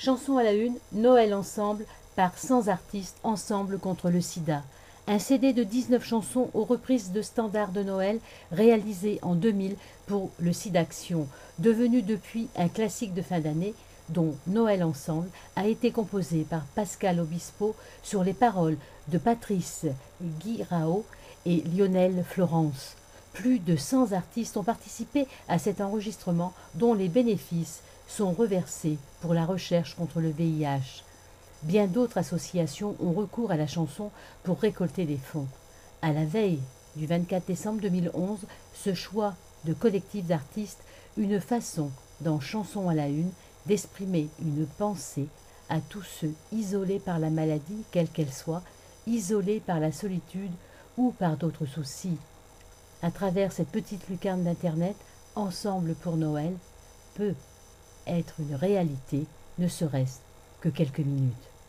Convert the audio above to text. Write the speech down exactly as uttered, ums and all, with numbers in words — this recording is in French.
Chanson à la une, Noël ensemble par cent artistes ensemble contre le sida. Un C D de dix-neuf chansons aux reprises de standards de Noël réalisé en deux mille pour le SIDAction, devenu depuis un classique de fin d'année dont Noël ensemble a été composé par Pascal Obispo sur les paroles de Patrice Guirao et Lionel Florence. Plus de cent artistes ont participé à cet enregistrement dont les bénéfices sont reversés pour la recherche contre le V I H. Bien d'autres associations ont recours à la chanson pour récolter des fonds. À la veille du vingt-quatre décembre deux mille onze, ce choix de collectif d'artistes, une façon, dans Chanson à la une, d'exprimer une pensée à tous ceux isolés par la maladie, quelle qu'elle soit, isolés par la solitude ou par d'autres soucis. À travers cette petite lucarne d'Internet, Ensemble pour Noël peut être une réalité, ne serait-ce que quelques minutes.